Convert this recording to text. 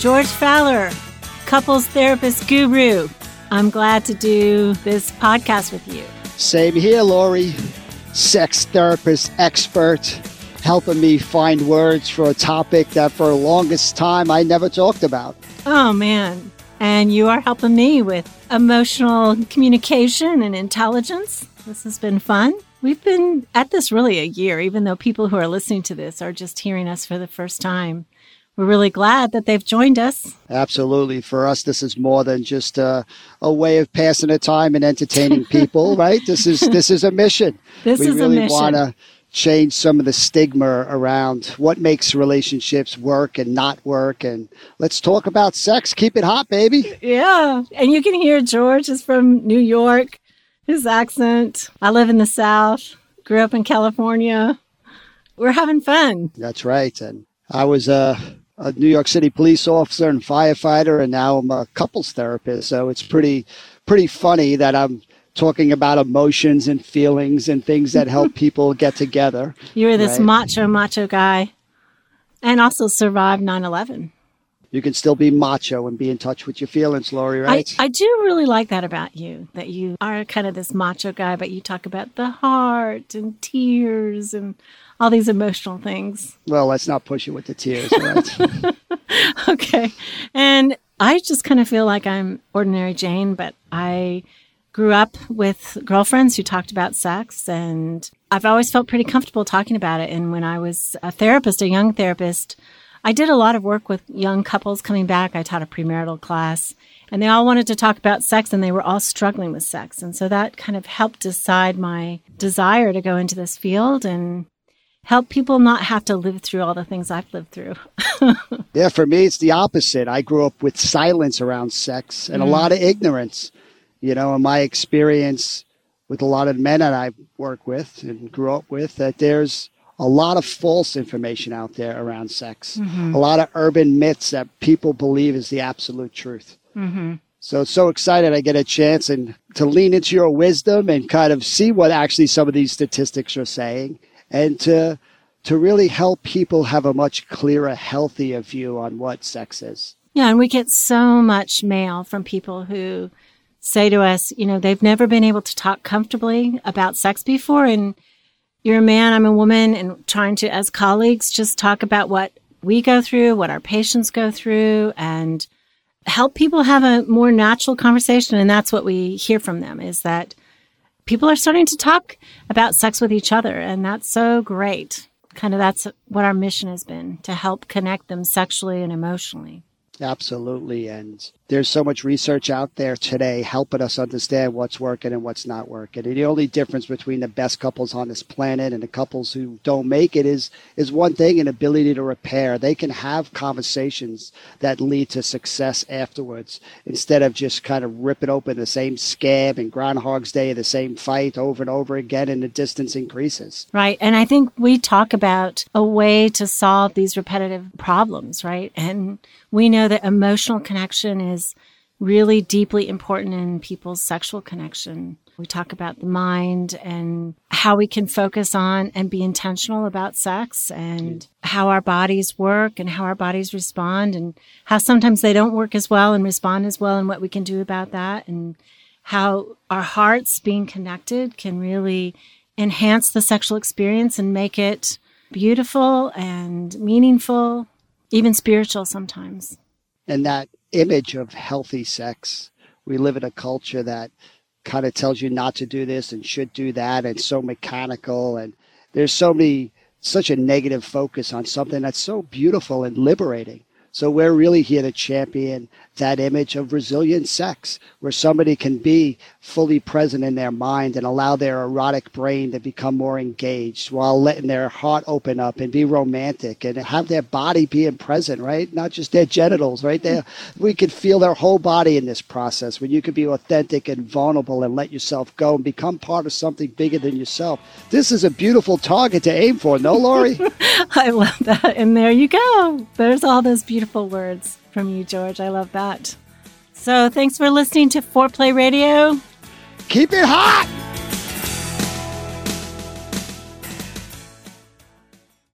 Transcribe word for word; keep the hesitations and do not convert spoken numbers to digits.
George Faller, couples therapist guru. I'm glad to do this podcast with you. Same here, Lori. Sex therapist expert, helping me find words for a topic that for the longest time I never talked about. Oh, man. And you are helping me with emotional communication and intelligence. This has been fun. We've been at this really a year, even though people who are listening to this are just hearing us for the first time. We're really glad that they've joined us. Absolutely. For us, this is more than just a, a way of passing the time and entertaining people, right? This is this is a mission. This we is really a mission. want to change some of the stigma around what makes relationships work and not work. And let's talk about sex. Keep it hot, baby. Yeah. And you can hear George is from New York. His accent. I live in the South. Grew up in California. We're having fun. That's right. And I was a, a New York City police officer and firefighter, and now I'm a couples therapist. So it's pretty, pretty funny that I'm talking about emotions and feelings and things that help people get together. You were this right? macho, macho guy and also survived nine eleven. You can still be macho and be in touch with your feelings, Lori, right? I, I do really like that about you, that you are kind of this macho guy, but you talk about the heart and tears and all these emotional things. Well, let's not push it with the tears, right? Okay. And I just kind of feel like I'm ordinary Jane, but I grew up with girlfriends who talked about sex, and I've always felt pretty comfortable talking about it. And when I was a therapist, a young therapist, I did a lot of work with young couples coming back. I taught a premarital class, and they all wanted to talk about sex, and they were all struggling with sex. And so that kind of helped decide my desire to go into this field and help people not have to live through all the things I've lived through. Yeah, for me, it's the opposite. I grew up with silence around sex and mm. a lot of ignorance. You know, in my experience with a lot of men that I work with and grew up with, that there's a lot of false information out there around sex. Mm-hmm. A lot of urban myths that people believe is the absolute truth. Mm-hmm. So it's so excited I get a chance and to lean into your wisdom and kind of see what actually some of these statistics are saying, and to to really help people have a much clearer, healthier view on what sex is. Yeah, and we get so much mail from people who say to us, you know, they've never been able to talk comfortably about sex before. And you're a man, I'm a woman, and trying to, as colleagues, just talk about what we go through, what our patients go through, and help people have a more natural conversation. And that's what we hear from them, is that people are starting to talk about sex with each other. And that's so great. Kind of that's what our mission has been, to help connect them sexually and emotionally. Absolutely. And there's so much research out there today helping us understand what's working and what's not working. And the only difference between the best couples on this planet and the couples who don't make it is is one thing: an ability to repair. They can have conversations that lead to success afterwards, instead of just kind of ripping open the same scab and Groundhog's Day, the same fight over and over again, and the distance increases. Right. And I think we talk about a way to solve these repetitive problems, right? And we know that emotional connection is really deeply important in people's sexual connection. We talk about the mind and how we can focus on and be intentional about sex, and how our bodies work and how our bodies respond, and how sometimes they don't work as well and respond as well, and what we can do about that, and how our hearts being connected can really enhance the sexual experience and make it beautiful and meaningful, even spiritual sometimes. And that image of healthy sex, we live in a culture that kind of tells you not to do this and should do that, and so mechanical, and there's so many such a negative focus on something that's so beautiful and liberating. So we're really here to champion that image of resilient sex, where somebody can be fully present in their mind and allow their erotic brain to become more engaged, while letting their heart open up and be romantic and have their body being present, right? Not just their genitals, right? There, we can feel their whole body in this process, when you can be authentic and vulnerable and let yourself go and become part of something bigger than yourself. This is a beautiful target to aim for, no, Lori? I love that. And there you go. There's all those beautiful words from you, George. I love that. So thanks for listening to Foreplay Radio. Keep it hot!